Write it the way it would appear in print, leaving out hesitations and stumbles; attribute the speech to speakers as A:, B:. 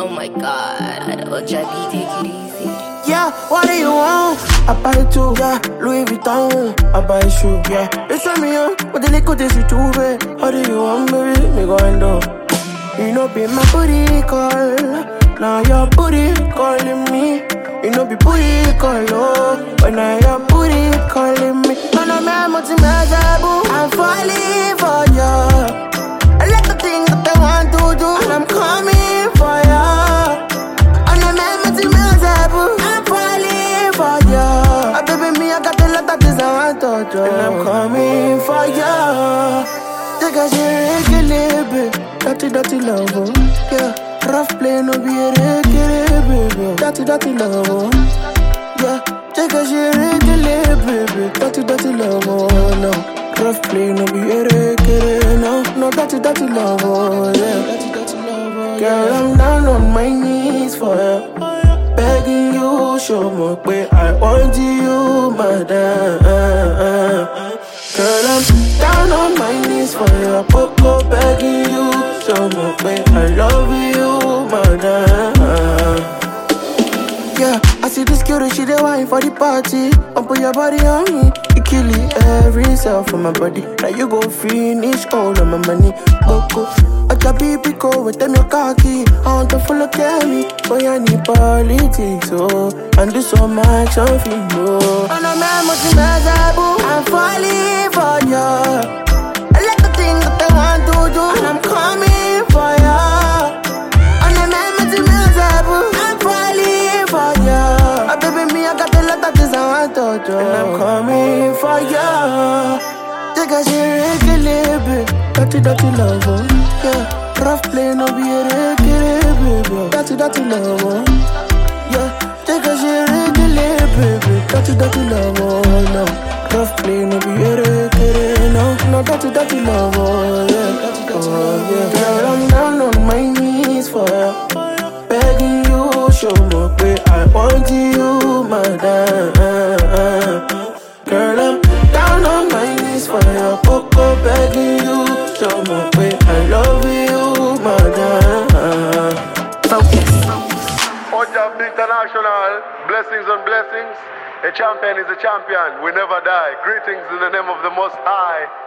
A: Oh my god, Ojabi, take it easy.
B: Yeah, what do you want? I buy two, yeah, Louis Vuitton, I buy shoe, yeah. They send me up, but the liquor is too bad. What do you want, baby? Me go and do. You know, be my booty call. Now your booty calling me. You know, be booty call, oh. But now your booty calling me. Man, I'm I'm falling for you. I like the things that I want to do, and I'm coming for you. And I'm falling for you. Baby, me, I got a lot of things I want to do, and I'm coming for you. Take a shit, baby. Dirty love, oh. Yeah. Rough play, no be a regular, baby. Dirty love, oh. Yeah. Take a shit, baby. Dirty love, oh, no. Rough play, no be a regular, no, dirty love, oh, yeah. Girl, I'm down on my knees for you, begging you, show me where I want you, madam. Girl, I'm down on my knees for you, Coco, begging you, show me where I love you, madam. Yeah, I see this girl, she the wine for the party. Put your body on me, you kill it every cell from my body. Now you go finish all of my money. Go, I got baby go with them your khaki. I want to follow me, but I need politics, oh. And do so much of you, oh. And I'm falling for you. I like the things that I want to do, and I'm coming for you. And I'm falling for you. Baby, me, I got a lot of things I want to do, and I'm coming for you. Take a shit, baby. Dirty love, oh. Yeah. Rough play, no be a regular, baby. Dirty love, oh. Yeah. Take a shit, baby. Dirty love, oh, no. Rough play, no be a regular, no, dirty love, oh, yeah. Oh, yeah. Girl, I'm down on my knees for you, begging you, show me where I want you, madam. Girl, I'm down on my knees for you, Coco, begging you, show me where I love you, madam.
A: Focus.
C: Ojabi International, blessings on blessings. A champion is a champion, we never die. Greetings in the name of the Most High.